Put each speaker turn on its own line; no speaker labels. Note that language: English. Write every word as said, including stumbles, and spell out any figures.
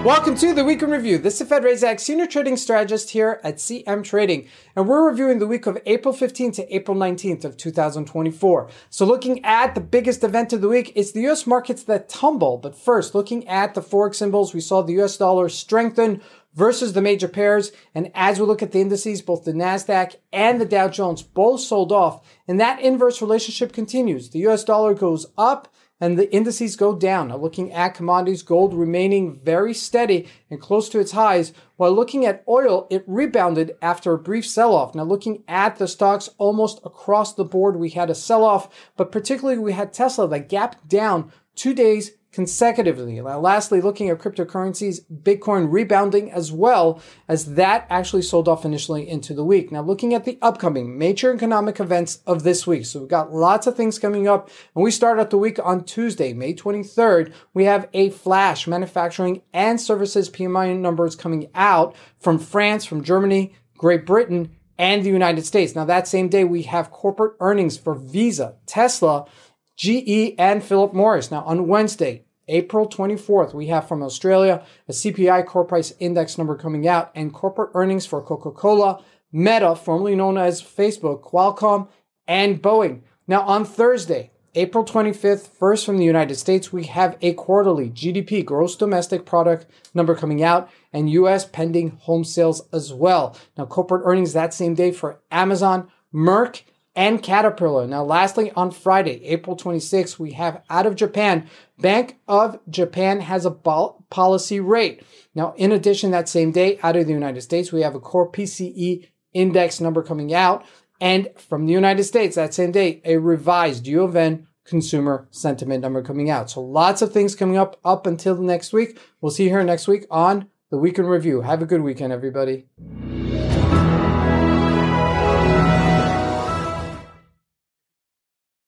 Welcome to the Week in Review. This is Fed Razak, Senior Trading Strategist here at C M Trading, and we're reviewing the week of April fifteenth to April nineteenth of two thousand twenty-four. So looking at the biggest event of the week, it's the U S markets that tumble. But first, looking at the Forex symbols, we saw the U S dollar strengthen versus the major pairs. And as we look at the indices, both the NASDAQ and the Dow Jones both sold off. And that inverse relationship continues. The U S dollar goes up and the indices go down. Now looking at commodities, gold remaining very steady and close to its highs, while looking at oil, it rebounded after a brief sell-off. Now looking at the stocks almost across the board, we had a sell-off, but particularly we had Tesla that gapped down two days consecutively. Now, lastly, looking at cryptocurrencies, Bitcoin rebounding as well, as that actually sold off initially into the week. Now, looking at the upcoming major economic events of this week. So we've got lots of things coming up, and we start out the week on Tuesday, May twenty-third. We have a flash manufacturing and services P M I numbers coming out from France, from Germany, Great Britain, and the United States. Now, that same day, we have corporate earnings for Visa, Tesla, G E, and Philip Morris. Now, on Wednesday, April twenty-fourth, we have from Australia a C P I core price index number coming out and corporate earnings for Coca-Cola, Meta, formerly known as Facebook, Qualcomm, and Boeing. Now, on Thursday, April twenty-fifth, first from the United States, we have a quarterly G D P, gross domestic product number coming out, and U S pending home sales as well. Now, corporate earnings that same day for Amazon, Merck, and Caterpillar. Now, lastly, on Friday, April twenty-sixth, we have out of Japan, Bank of Japan has a policy rate. Now, in addition, that same day, out of the United States, we have a core P C E index number coming out. And from the United States, that same day, a revised U of N consumer sentiment number coming out. So lots of things coming up up until next week. We'll see you here next week on the Week in Review. Have a good weekend, everybody.